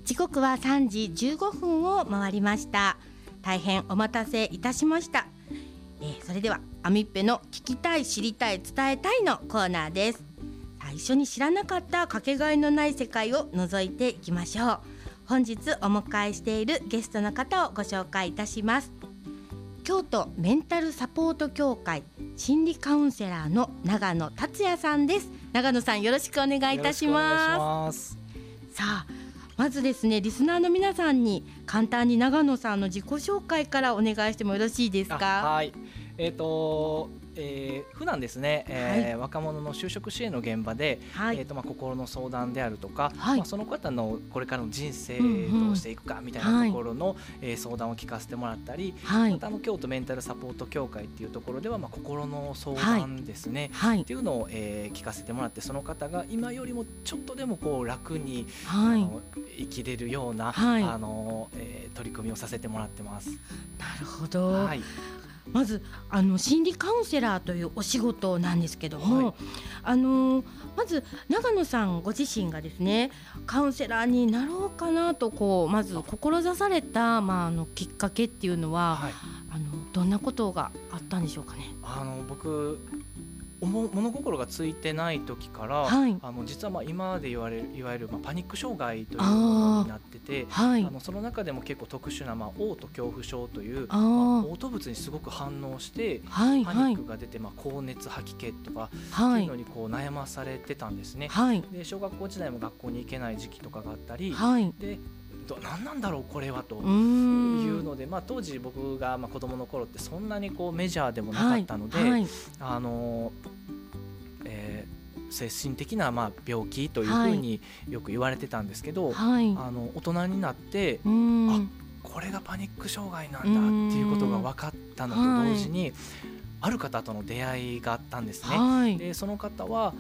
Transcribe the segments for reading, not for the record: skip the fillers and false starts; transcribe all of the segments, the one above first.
時刻は3時15分を回りました。大変お待たせいたしました。それではアミッペの聞きたい知りたい伝えたいのコーナーです。一緒に知らなかったかけがえのない世界を覗いていきましょう。本日お迎えしているゲストの方をご紹介いたします。京都メンタルサポート協会心理カウンセラーの長野達也さんです。長野さん、よろしくお願いいたします。さあ、まずですね、リスナーの皆さんに簡単に長野さんの自己紹介からお願いしてもよろしいですか？ はい、普段ですね、若者の就職支援の現場で、心の相談であるとか、その方のこれからの人生どうしていくかみたいなところの、相談を聞かせてもらったり、また京都メンタルサポート協会っていうところでは、心の相談ですね、っていうのを、聞かせてもらって、その方が今よりもちょっとでもこう楽に、生きれるような、取り組みをさせてもらってます。 なるほど、まず心理カウンセラーというお仕事なんですけども、まず長野さんご自身がですね、カウンセラーになろうかなとまず志された、きっかけっていうのは、どんなことがあったんでしょうかね？ 僕物心がついてない時から、実は今でいわゆるパニック障害というものになってて、その中でも結構特殊な、嘔吐恐怖症という、嘔吐物にすごく反応して、パニックが出て、高熱吐き気とか、っていうのに悩まされてたんですね。で、小学校時代も学校に行けない時期とかがあったり、で何なんだろうこれはというので、当時僕が子供の頃ってそんなにメジャーでもなかったので、精神的な病気というふうによく言われてたんですけど、大人になって、これがパニック障害なんだっていうことが分かったのと同時に、ある方との出会いがあったんですね。でその方は、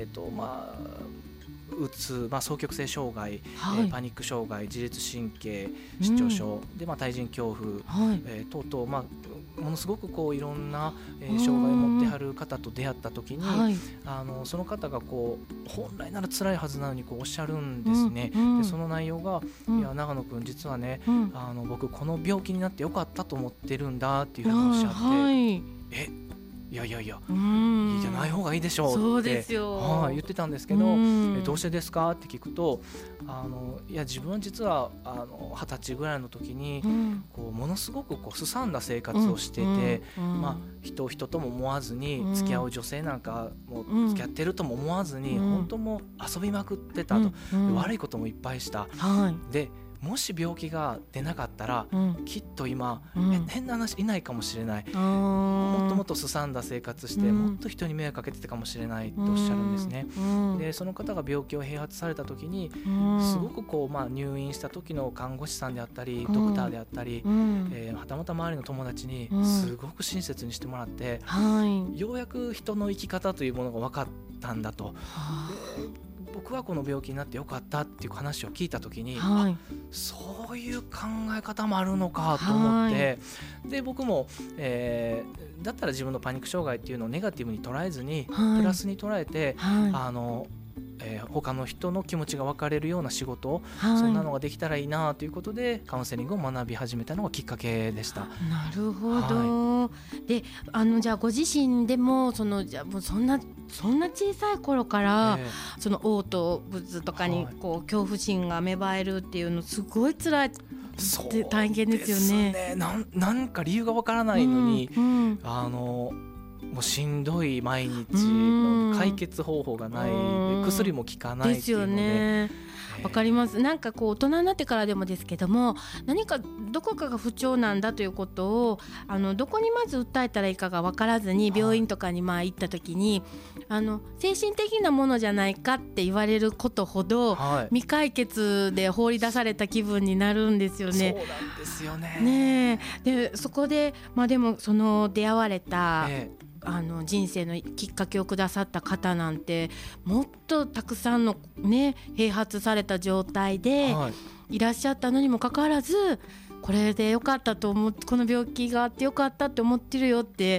うつ、双極性障害、パニック障害、自律神経失調症で、対人恐怖、等々、ものすごくいろんな、障害を持ってはる方と出会った時に、その方が本来なら辛いはずなのにおっしゃるんですね。でその内容が、いや長野くん実はね、僕この病気になってよかったと思ってるんだっていうふうにおっしゃって、いやいやじゃない方がいいでしょうって言ってたんですけど、どうしてですかって聞くと、いや自分は実は20歳ぐらいの時に、ものすごくすさんだ生活をしてて、人とも思わずに、付き合う女性なんかも付き合ってるとも思わずに、本当もう遊びまくってたと、悪いこともいっぱいした、でもし病気が出なかったら、きっと今、変な話いないかもしれない、もっともっとすさんだ生活して、もっと人に迷惑かけてたかもしれないとおっしゃるんですね。でその方が病気を併発された時に、すごく入院した時の看護師さんであったり、ドクターであったり、はたまた周りの友達にすごく親切にしてもらって、ようやく人の生き方というものが分かったんだと。僕はこの病気になってよかったっていう話を聞いた時に、そういう考え方もあるのかと思って、で僕も、だったら自分のパニック障害っていうのをネガティブに捉えずに、プラスに捉えて、他の人の気持ちが分かれるような仕事、そんなのができたらいいなということで、カウンセリングを学び始めたのがきっかけでした。 なるほど、でじゃあご自身でもじゃあもうそんな小さい頃から、その嘔吐物とかに恐怖心が芽生えるっていうのすごい辛い大変ですよね。 なんか理由が分からないのに、もうしんどい毎日、解決方法がない、薬も効かないっていうので、 わかります。なんか大人になってからでもですけども、何かどこかが不調なんだということをどこにまず訴えたらいいかが分からずに、病院とかに行った時に、精神的なものじゃないかって言われることほど、未解決で放り出された気分になるんですよね。 そうなんですよね。 でそこで、でもその出会われた、人生のきっかけをくださった方なんて、もっとたくさんの併発された状態でいらっしゃったのにもかかわらず、これでよかったと思って、この病気があってよかったって思ってるよって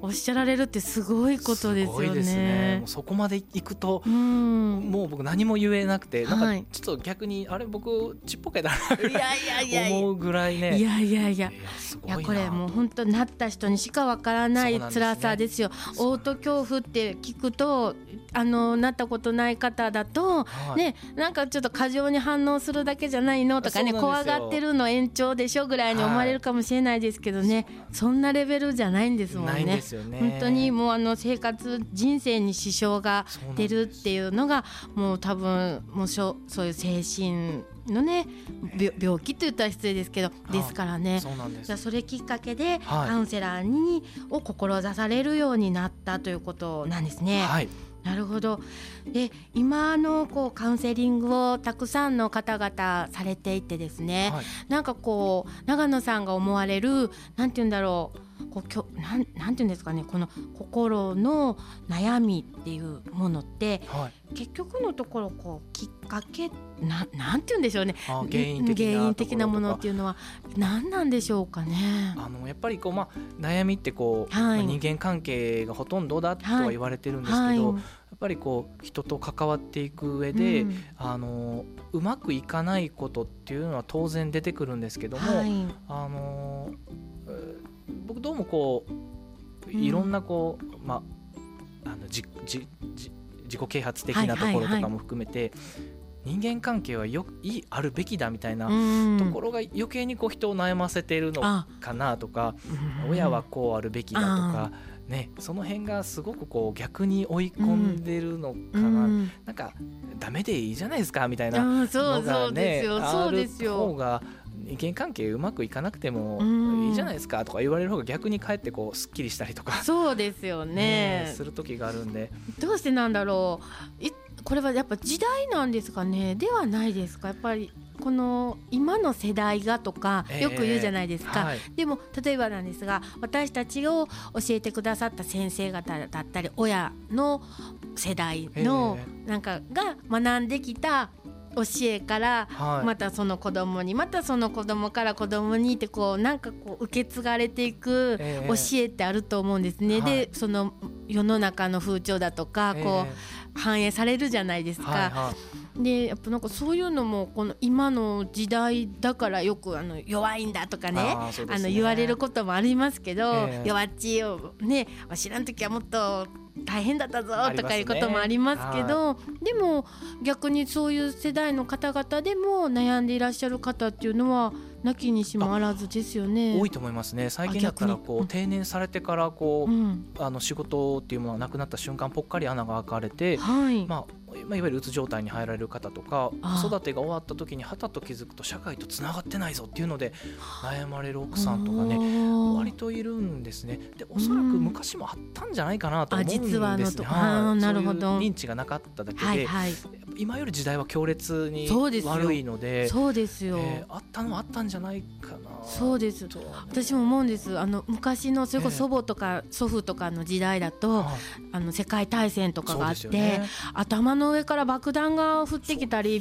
おっしゃられるってすごいことですよね。 すごいですね。もうそこまで行くと、もう僕何も言えなくて、なんかちょっと逆にあれ僕ちっぽけだな思うぐらいね。 いやこれもう本当なった人にしかわからない辛さですよ。オート恐怖って聞くとなったことない方だと、ね、なんかちょっと過剰に反応するだけじゃないのとかね、怖がってるの延長でしょぐらいに思われるかもしれないですけどね、そんなレベルじゃないんですもんね。 ないんですよね。 本当にもう生活人生に支障が出るっていうのがもう多分もうそういう精神のね病気と言ったら失礼ですけどですからね。それきっかけでカウンセラーを志されるようになったということなんですね。なるほど。で今カウンセリングをたくさんの方々されていてですね、なんか長野さんが思われるなんて言うんだろう、なんて言うんですかね、この心の悩みっていうものって、結局のところきっかけなんて言うんでしょうね、原因的なものっていうのは何なんでしょうかね。 やっぱり悩みって人間関係がほとんどだとは言われてるんですけど、やっぱり人と関わっていく上で、うまくいかないことっていうのは当然出てくるんですけども、僕どうもいろんな自己啓発的なところとかも含めて、人間関係はあるべきだみたいなところが余計に人を悩ませているのかなとか、親はこうあるべきだとかね、その辺がすごく逆に追い込んでるのかな、なんかダメでいいじゃないですかみたいなのがねある方が、人間関係うまくいかなくてもいいじゃないですかとか言われる方が逆にかえってすっきりしたりとかそうですよねする時があるんで、 どうしてなんだろう。これはやっぱ時代なんですかね、ではないですか。やっぱりこの今の世代がとかよく言うじゃないですか、でも例えばなんですが、私たちを教えてくださった先生方だったり親の世代のなんかが学んできた教えから、またその子供に、またその子供から子供にってなんか受け継がれていく教えってあると思うんですね。でその世の中の風潮だとか反映されるじゃないですか。でやっぱなんかそういうのもこの今の時代だからよく弱いんだとかね、言われることもありますけど、弱っちをね知らん時はもっと大変だったぞとかいうこともありますけど、でも逆にそういう世代の方々でも悩んでいらっしゃる方っていうのはなきにしもあらずですよね。 多いと思いますね。最近だったら定年されてから仕事っていうものがなくなった瞬間ぽっかり穴が開かれて、いわゆるうつ状態に入られる方とか、子育てが終わった時にはたと気づくと社会とつながってないぞっていうので悩まれる奥さんとかね割といるんですね。でおそらく昔もあったんじゃないかなと思うんですね。そういう認知がなかっただけで、今より時代は強烈に悪いので、 そうですよ、 あったのはあったんじゃないかな。 そうです。私も思うんです。昔のそれこそ祖母とか祖父とかの時代だと、世界大戦とかがあって、頭の上から爆弾が降ってきたり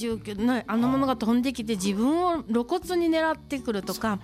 B29 のものが飛んできて自分を露骨に狙ってくるとか、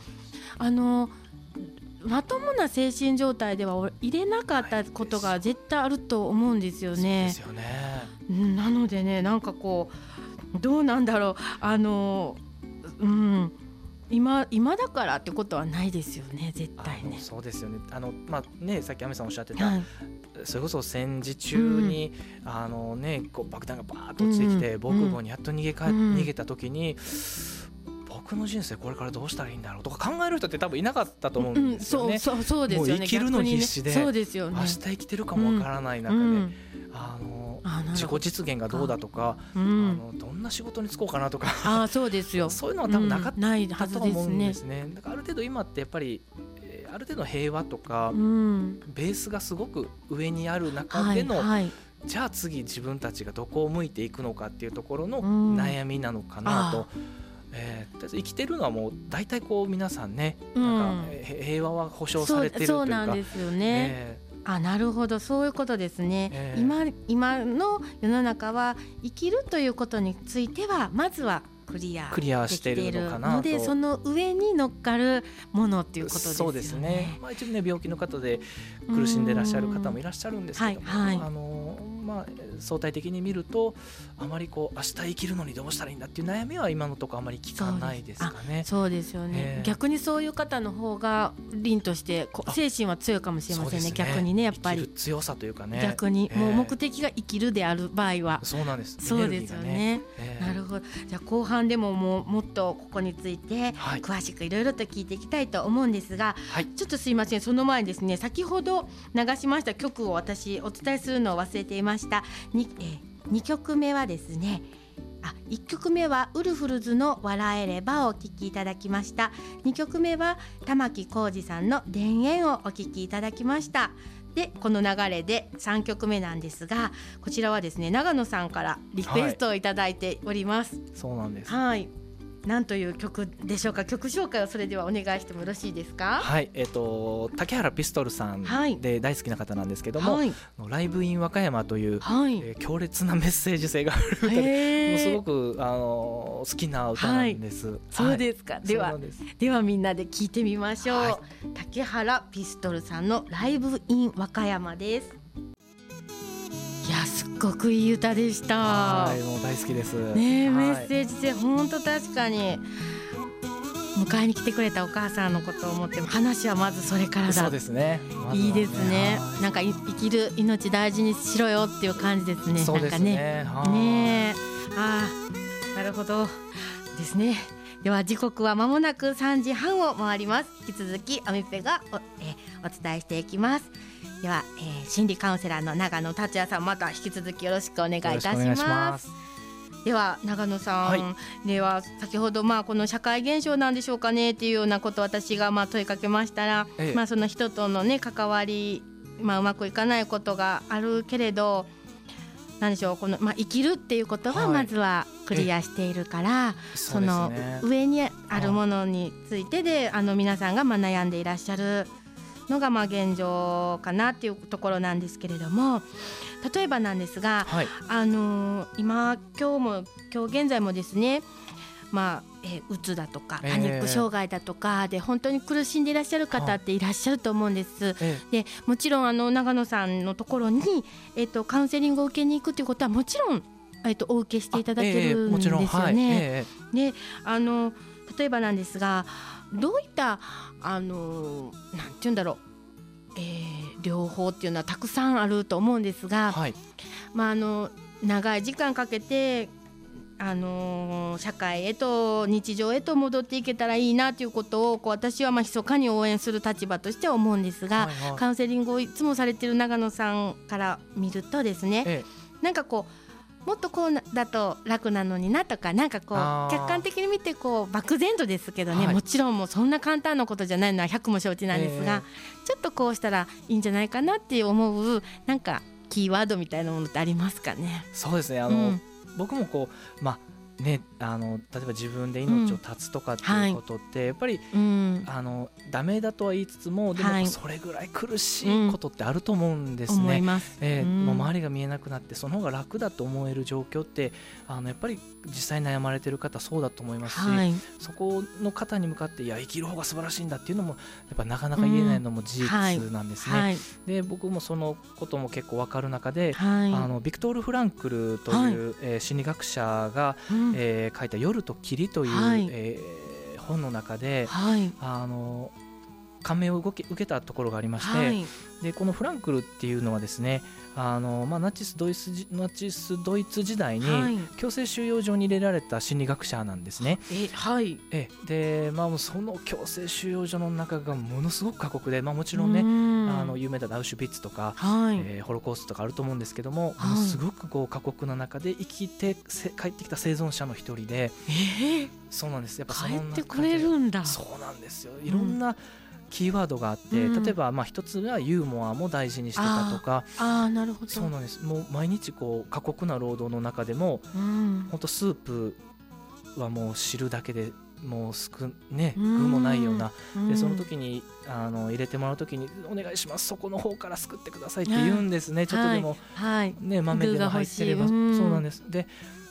まともな精神状態では入れなかったことが絶対あると思うんですよね。 そうですよね。なのでね、なんかどうなんだろう、今だからってことはないですよね、絶対ね。 そうですよね。さっき亜美さんおっしゃってた、それこそ戦時中に、爆弾がバーッと落ちてきて、防空壕にやっと逃げた時に、僕の人生これからどうしたらいいんだろうとか考える人って多分いなかったと思うんですよね。 そうですよね。 もう生きるの必死で、 そうですよね、 明日生きてるかもわからない中で、自己実現がどうだとか、どんな仕事に就こうかなとかそうですよそういうのは多分なかったと思うんですね。 だからある程度今ってやっぱりある程度平和とか、ベースがすごく上にある中での、じゃあ次自分たちがどこを向いていくのかっていうところの悩みなのかなと。生きてるのはもう大体皆さんね、なんか平和は保障されてるというか、 そうなんですよね。なるほど、そういうことですね。今の世の中は生きるということについてはまずはクリアしているのかなと。 のでその上に乗っかるものっていうことですよね。 そうですね、一部ね病気の方で苦しんでいらっしゃる方もいらっしゃるんですけども、相対的に見るとあまりこう明日生きるのにどうしたらいいんだっていう悩みは今のところあまり聞かないですかね。 そうですよね、逆にそういう方の方が凛として精神は強いかもしれませんね。逆にねやっぱり生きる強さというかね、 逆にもう目的が生きるである場合はそうなんです。 そうですよね。なるほど。じゃあ後半でももっとここについて詳しくいろいろと聞いていきたいと思うんですが、ちょっとすいません、その前にですね、先ほど流しました曲を私お伝えするのを忘れていました。2曲目はですね、1曲目はウルフルズの笑えればをお聴きいただきました。2曲目は玉置浩二さんの田園をお聴きいただきました。でこの流れで3曲目なんですが、こちらはですね長野さんからリクエストをいただいております。 そうなんです。 何という曲でしょうか。曲紹介をそれではお願いしてもよろしいですか。 竹原ピストルさんで大好きな方なんですけども、ライブイン和歌山という、強烈なメッセージ性がある歌で、もうすごく好きな歌なんです。 そうですか。ではみんなで聴いてみましょう。竹原ピストルさんのライブイン和歌山です。いやすっごくいい歌でした。 もう大好きですね。メッセージ性本当確かに迎えに来てくれたお母さんのことを思っても話はまずそれからだ。 そうですね、 いいですね。なんか生きる命大事にしろよっていう感じですね。 そうですね。 なるほどですね。では時刻は間もなく3時半を回ります。引き続きアミペがお伝えしていきます。では、心理カウンセラーの長野達也さん、また引き続きよろしくお願いいたします。では長野さん、では先ほどこの社会現象なんでしょうかねっていうようなことを私が問いかけましたら、その人とのね関わり、うまくいかないことがあるけれど、なんでしょう、この、生きるっていうことはまずはクリアしているから、その上にあるものについてで皆さんが悩んでいらっしゃるのが現状かなっていうところなんですけれども、例えばなんですが、今日現在もですね、うつだとかパニック障害だとかで本当に苦しんでいらっしゃる方っていらっしゃると思うんです。でもちろん長野さんのところに、カウンセリングを受けに行くということはもちろん、お受けしていただけるんですよね。で例えばなんですが、どういったなんて言うんだろう、療法っていうのはたくさんあると思うんですが、長い時間かけて社会へと日常へと戻っていけたらいいなということを私は密かに応援する立場としては思うんですが、カウンセリングをいつもされている長野さんから見るとですね、なんかもっとこうだと楽なのになとか、なんか客観的に見て漠然とですけどね、もちろんもうそんな簡単なことじゃないのは100も承知なんですが、ちょっとこうしたらいいんじゃないかなって思うなんかキーワードみたいなものってありますかね。 そうですね、僕も例えば自分で命を絶つとかっていうことってやっぱり、ダメだとは言いつつも、でもそれぐらい苦しいことってあると思うんですね。もう周りが見えなくなってその方が楽だと思える状況ってやっぱり実際悩まれてる方そうだと思いますし、そこの方に向かっていや生きる方が素晴らしいんだっていうのもやっぱなかなか言えないのも事実なんですね。で僕もそのことも結構分かる中で、ビクトール・フランクルという、心理学者が書いた夜と霧という、本の中で、感銘を受けたところがありまして、でこのフランクルっていうのはですね、ナチスドイツ時代に強制収容所に入れられた心理学者なんですね。で、その強制収容所の中がものすごく過酷で、もちろんね有名なアウシュビッツとか、ホロコーストとかあると思うんですけども、ものすごく過酷な中で生きて帰ってきた生存者の一人で、そうなんです。やっぱその中で帰ってくれるんだ。 そうなんですよ。いろんなキーワードがあって、例えば一つはユーモアも大事にしてたとか、 なるほど。 そうなんです。もう毎日過酷な労働の中でも、本当スープはもう汁だけでもう具もないような、でその時に入れてもらう時にお願いします、そこの方からすくってくださいって言うんですね。ちょっとでも、豆でも入ってれば、そうなんです。で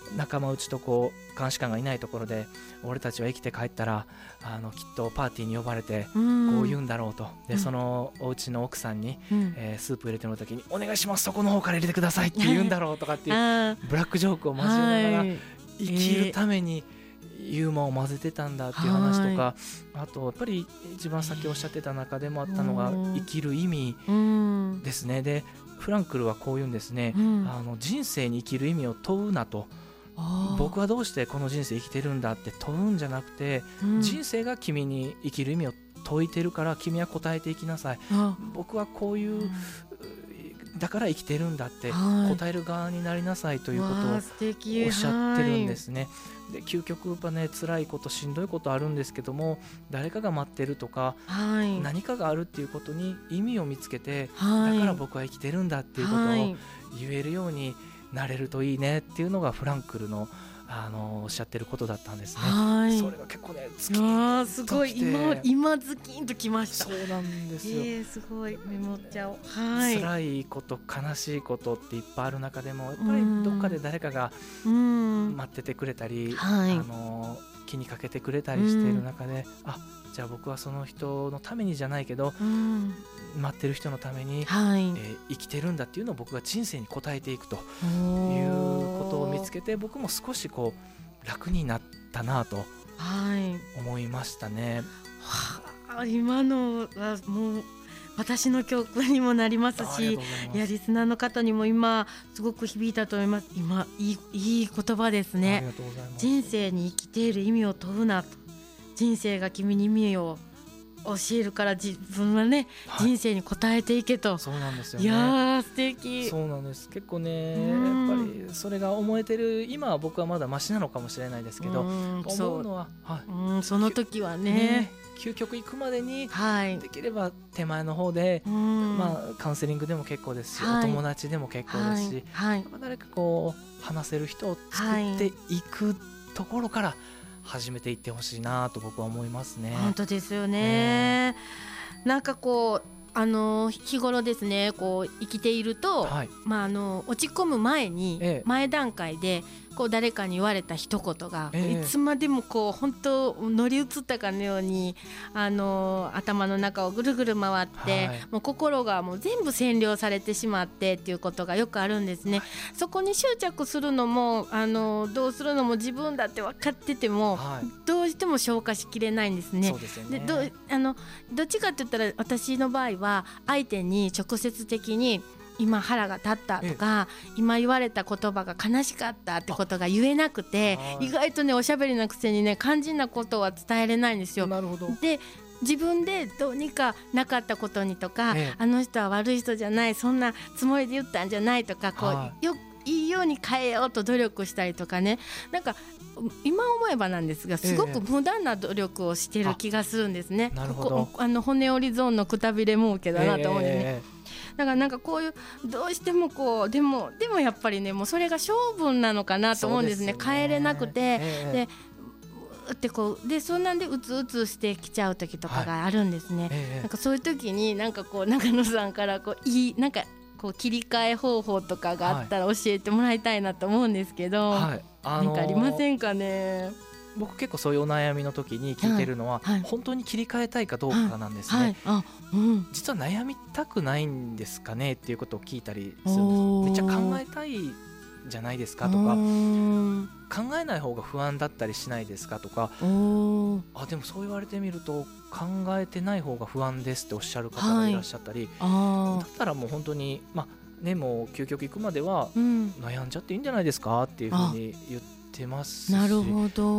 仲間内とこう監視官がいないところで俺たちは生きて帰ったらきっとパーティーに呼ばれてこう言うんだろうと。でそのお家の奥さんに、スープ入れてもらう時にお願いしますそこの方から入れてくださいって言うんだろうとかっていうブラックジョークを交えながら生きるためにユーモアを混ぜてたんだっていう話とか、あとやっぱり一番先おっしゃってた中でもあったのが生きる意味ですね。でフランクルはこう言うんですね、人生に生きる意味を問うなと。僕はどうしてこの人生生きてるんだって問うんじゃなくて、人生が君に生きる意味を問いてるから君は答えていきなさい。僕はこういうだから生きてるんだって答える側になりなさいということをおっしゃってるんですね。で究極やっぱね辛いことしんどいことあるんですけども、誰かが待ってるとか、何かがあるっていうことに意味を見つけて、だから僕は生きてるんだっていうことを言えるようになれるといいねっていうのがフランクルのおっしゃってることだったんですね。それが結構ねズキンときて、 すごい今ズキンときました。 そうなんですよ、 すごいメモっちゃおう。 辛いこと悲しいことっていっぱいある中でもやっぱりどっかで誰かが待っててくれたり、気にかけてくれたりしている中で、じゃあ僕はその人のためにじゃないけど、待ってる人のために、生きてるんだっていうのを僕が人生に応えていくということを見つけて、僕も少しこう楽になったなと思いましたね。 今のはもう私の教訓にもなりますし、リスナーの方にも今すごく響いたと思います。今いい言葉ですね。 ありがとうございます。 人生に生きている意味を問うなと。人生が君に意味を教えるから自分はね、人生に応えていけと。 そうなんですよね。 いや素敵。 そうなんです。結構ね、やっぱりそれが思えてる今は僕はまだマシなのかもしれないですけど、思うのは、 その時はね究極行くまでに、できれば手前の方で、カウンセリングでも結構ですし、お友達でも結構ですし、誰かこう話せる人を作っていくところから始めていってほしいなと僕は思いますね。 本当ですよね。なんかこう日頃ですね、こう生きていると、落ち込む前に、前段階でこう誰かに言われた一言が、いつまでもこう本当乗り移ったかのように頭の中をぐるぐる回って、もう心がもう全部占領されてしまってっていうことがよくあるんですね。そこに執着するのもどうするのも自分だって分かってても、どうしても消化しきれないんですね。 そうですよね。 でどっちかって言ったら私の場合は相手に直接的に今腹が立ったとか、今言われた言葉が悲しかったってことが言えなくて、意外とねおしゃべりなくせにね肝心なことは伝えれないんですよ。 なるほど。 で自分でどうにかなかったことにとか、あの人は悪い人じゃない、そんなつもりで言ったんじゃないとか、こういいように変えようと努力したりとかね、なんか今思えばなんですがすごく無駄な努力をしてる気がするんですね。 なるほど。 骨折りゾーンのくたびれ儲けだなと思うんですね。だからなんかこういうどうしてもこうでもやっぱりねもうそれが性分なのかなと思うんですね。変えれなくて、でってこうでそんなんでうつうつしてきちゃう時とかがあるんですね。なんかそういう時になんかこう中野さんからこうなんかこう切り替え方法とかがあったら教えてもらいたいなと思うんですけど、なんかありませんかね。 僕結構そういうお悩みの時に聞いてるのは、本当に切り替えたいかどうかなんですね。実は悩みたくないんですかねっていうことを聞いたりするんです。めっちゃ考えたいじゃないですかとか、考えない方が不安だったりしないですかとか、でもそう言われてみると考えてない方が不安ですっておっしゃる方がいらっしゃったり、だったらもう本当にもう究極行くまでは悩んじゃっていいんじゃないですかっていうふうに言ってますし、 なるほど。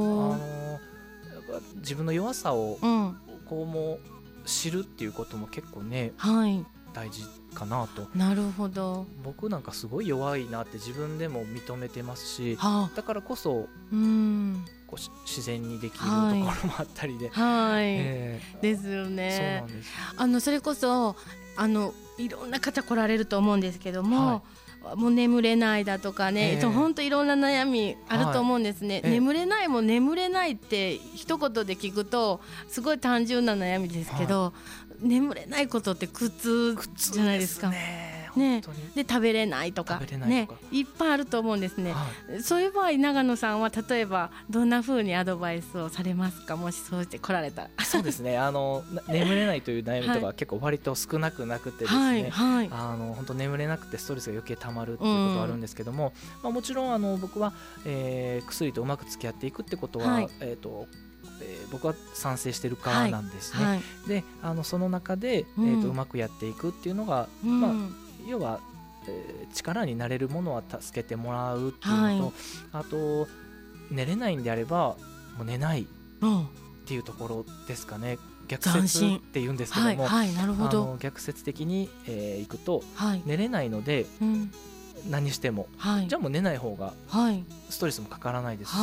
自分の弱さをこうも知るっていうことも結構ね、大事かなと。 なるほど。 僕なんかすごい弱いなって自分でも認めてますし、だからこそこう自然にできるところもあったりで、 ですよね。 そうなんです。 それこそいろんな方来られると思うんですけども、もう眠れないだとかね、本当いろんな悩みあると思うんですね。眠れないも眠れないって一言で聞くとすごい単純な悩みですけど、眠れないことって苦痛じゃないですか。 ね、で食べれないとかね、いっぱいあると思うんですね、そういう場合長野さんは例えばどんな風にアドバイスをされますか、もしそうして来られたら。 そうですね、眠れないという悩みとか結構割と少なくなくてですね、本当眠れなくてストレスが余計たまるっていうことはあるんですけども、もちろん僕は、薬とうまく付き合っていくってことは、僕は賛成してる側なんですね、でその中で、うまくやっていくっていうのが、要は、力になれるものは助けてもらうっていうのと、あと寝れないんであればもう寝ないっていうところですかね。逆説っていうんですけども、逆説的に、いくと、寝れないので、何しても、じゃあもう寝ない方がストレスもかからないですし、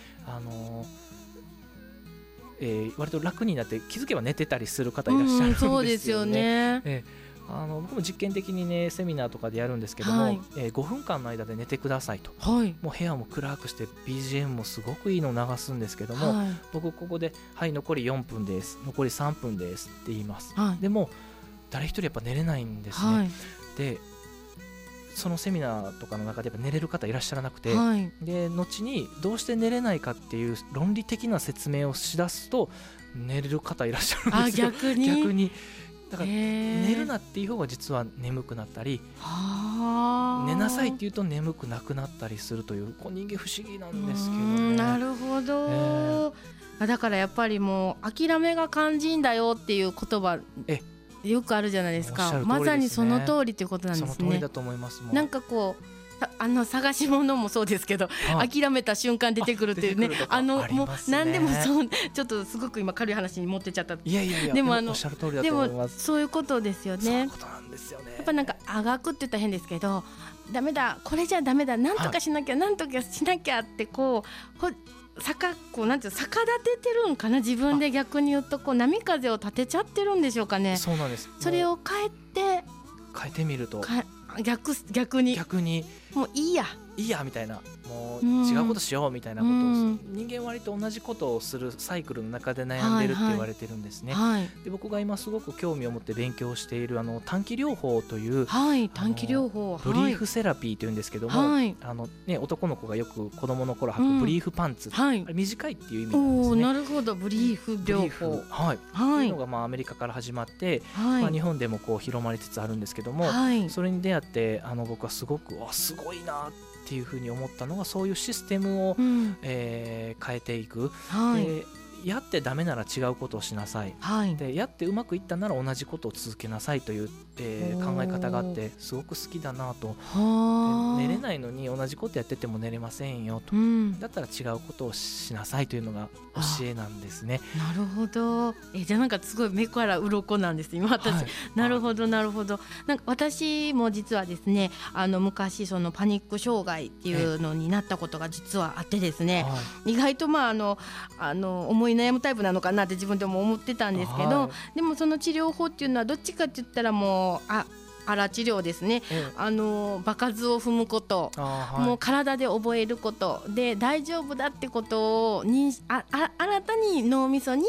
割と楽になって気づけば寝てたりする方いらっしゃるんですよね。 そうですよね。 僕も実験的にねセミナーとかでやるんですけども、5分間の間で寝てくださいと、もう部屋も暗くして BGM もすごくいいのを流すんですけども、僕ここではい残り4分です残り3分ですって言います、でも誰一人やっぱ寝れないんですね、でそのセミナーとかの中でやっぱ寝れる方いらっしゃらなくて、で後にどうして寝れないかっていう論理的な説明をしだすと寝れる方いらっしゃるんですよ。逆にだから寝るなっていう方が実は眠くなったり、寝なさいって言うと眠くなくなったりするという、人間不思議なんですけどね。 なるほど、だからやっぱりもう諦めが肝心だよっていう言葉よくあるじゃないですか。まさにその通りっていうことなんですね。 その通りだと思います。 なんかこう探し物もそうですけど、諦めた瞬間出てくるっていうね、もう何でもそうちょっとすごく今軽い話に持ってっちゃった。 いやでもおっしゃる通りだと思います。 でもそういうことですよね。 そういうことなんですよね。 やっぱなんかあがくって言ったら変ですけど、ダメだこれじゃダメだなんとかしなきゃ、なんとかしなきゃってこうなんていう逆立ててるんかな、自分で逆に言うと波風を立てちゃってるんでしょうかね。 そうなんです。 それを変えてみると逆にもういいやみたいな、もう違うことしようみたいなことを、人間割と同じことをするサイクルの中で悩んでるって言われてるんですね、で僕が今すごく興味を持って勉強している短期療法という、 短期療法ブリーフセラピーというんですけども、男の子がよく子供の頃履くブリーフパンツ、あれ短いっていう意味なんですね。 なるほど、ブリーフ療法っていうのがアメリカから始まって、日本でもこう広まりつつあるんですけども、それに出会って僕はすごくすごいなっていうふうに思ったのが、そういうシステムを、変えていく、やってダメなら違うことをしなさい、でやってうまくいったなら同じことを続けなさいという、考え方があってすごく好きだなと。寝れないのに同じことやってても寝れませんよと、だったら違うことをしなさいというのが教えなんですね。 なるほど。じゃあなんかすごい目から鱗なんです今私、なるほどなるほど。なんか私も実はですね、昔そのパニック障害っていうのになったことが実はあってですね、意外と思い悩むタイプなのかなって自分でも思ってたんですけど、でもその治療法っていうのはどっちかって言ったらもうあら治療ですね、場数を踏むこと、もう体で覚えることで大丈夫だってことを新たに脳みそに、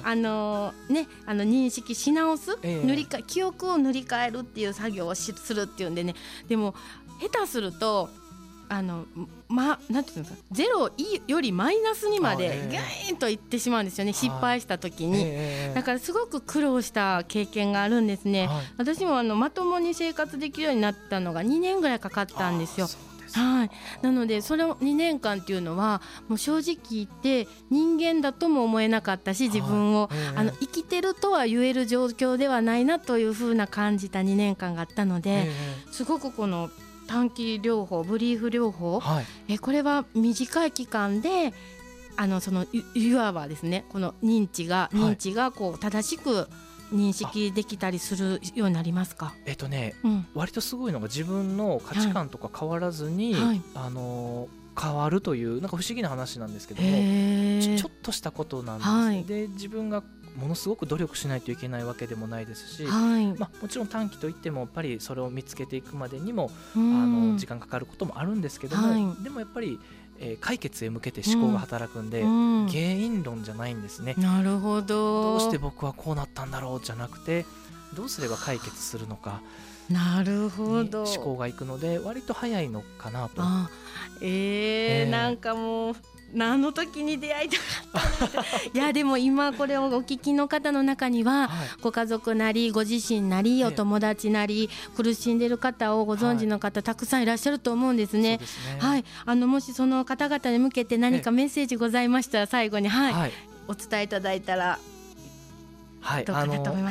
認識し直す、記憶を塗り替えるっていう作業をするっていうんでね。でも下手するとなんていうんですか、ゼロよりマイナスにまでギューンといってしまうんですよね、失敗した時に。だからすごく苦労した経験があるんですね、私もまともに生活できるようになったのが2年ぐらいかかったんですよ。なのでそれを2年間っていうのはもう正直言って人間だとも思えなかったし、自分を生きてるとは言える状況ではないなというふうな感じた2年間があったので、すごくこの短期療法、ブリーフ療法、これは短い期間でいわばですね、この認知がこう正しく認識できたりするようになりますか？ 割とすごいのが自分の価値観とか変わらずに、変わるというなんか不思議な話なんですけども、ちょっとしたことなんです、で自分がものすごく努力しないといけないわけでもないですし、もちろん短期といってもやっぱりそれを見つけていくまでにも時間かかることもあるんですけども、でもやっぱり解決へ向けて思考が働くんで、原因論じゃないんですね。 なるほど。 どうして僕はこうなったんだろうじゃなくて、どうすれば解決するのか、 なるほど。 思考がいくので割と早いのかなと。 なんかもう何の時に出会いたかったいやでも今これをお聞きの方の中には、ご家族なりご自身なりお友達なり苦しんでいる方をご存知の方、たくさんいらっしゃると思うんですね。はい、もしその方々に向けて何かメッセージございましたら最後に、お伝えいただいたらどうかなと思います。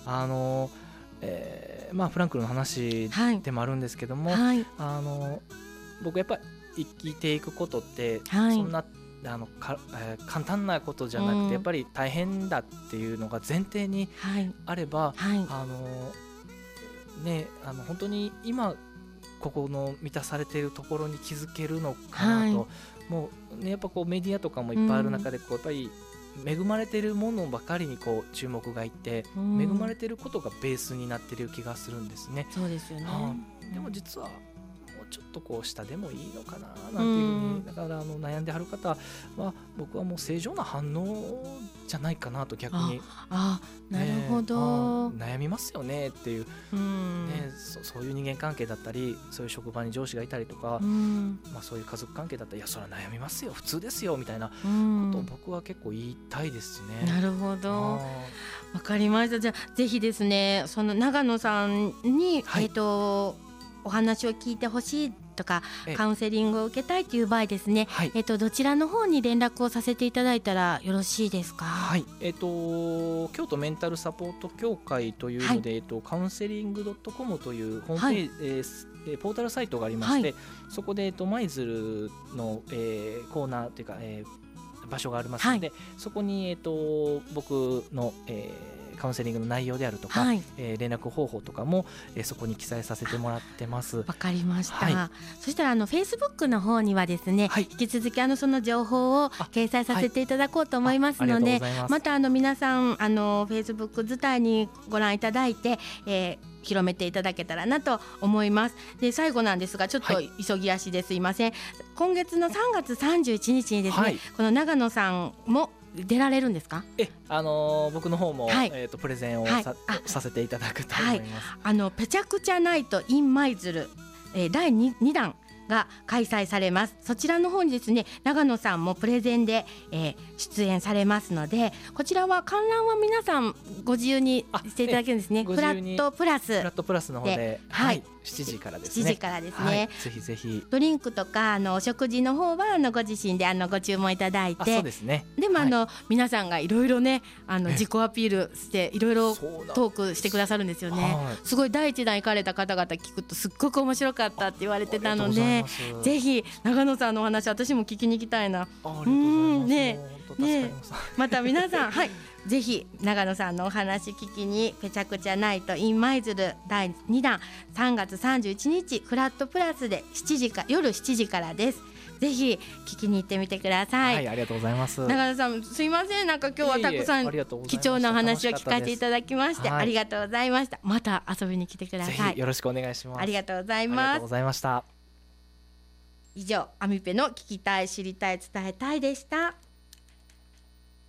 フランクルの話でもあるんですけども、僕やっぱり生きていくことって、そんな簡単なことじゃなくて、やっぱり大変だっていうのが前提にあれば、本当に今ここの満たされているところに気づけるのかなと、もうね、やっぱこうメディアとかもいっぱいある中で、やっぱり恵まれているものばかりに注目がいって、恵まれていることがベースになっている気がするんですね。 そうですよね。 でも実はちょっと下でもいいのかななんていうふうに、だから悩んではる方は僕はもう正常な反応じゃないかなと、逆になるほど、 悩みますよねっていう、そういう人間関係だったり、そういう職場に上司がいたりとか、そういう家族関係だったり、いやそれは悩みますよ、普通ですよみたいなことを僕は結構言いたいですね。 なるほど、わかりました。じゃあぜひですね、その長野さんに、お話を聞いてほしいとかカウンセリングを受けたいという場合ですね、どちらの方に連絡をさせていただいたらよろしいですか？ 京都メンタルサポート協会というので、カウンセリング .com というホームページ、ポータルサイトがありまして、そこで舞鶴の、コーナーというか、場所がありますので、そこに、僕の、カウンセリングの内容であるとか、連絡方法とかも、そこに記載させてもらってます。 わかりました。そしたらFacebook の方にはですね、引き続きその情報を掲載させていただこうと思いますので、また皆さんFacebook 自体にご覧いただいて、広めていただけたらなと思います。で最後なんですが、ちょっと急ぎ足ですいません。今月の3月31日にですね、この長野さんも出られるんですか？ 僕の方も、プレゼンを させていただくと思います。 ぺちゃくちゃナイト in 舞鶴、第 2弾が開催されます。そちらの方にですね、長野さんもプレゼンで、出演されますので、こちらは観覧は皆さんご自由にしていただけるんですね。フラットプラスの方で、7時からですね。7時からですね。 ぜひぜひ。 ドリンクとかお食事の方はご自身でご注文いただいて、 そうですね。 でも皆さんがいろいろね自己アピールしていろいろトークしてくださるんですよね。すごい第一弾行かれた方々聞くとすっごく面白かったって言われてたので、ぜひ長野さんのお話私も聞きに行きたいな。また皆さんぜひ長野さんのお話聞きにぺちゃくちゃナイト in 舞鶴第2弾3月31日フラットプラスで夜7時からです。ぜひ聞きに行ってみてください。 ありがとうございます。 長野さんすいません、今日はたくさん貴重なお話を聞かせていただきましてありがとうございました。また遊びに来てください。 ぜひよろしくお願いします。 ありがとうございます。 ありがとうございました。 以上アミペの聞きたい知りたい伝えたいでした。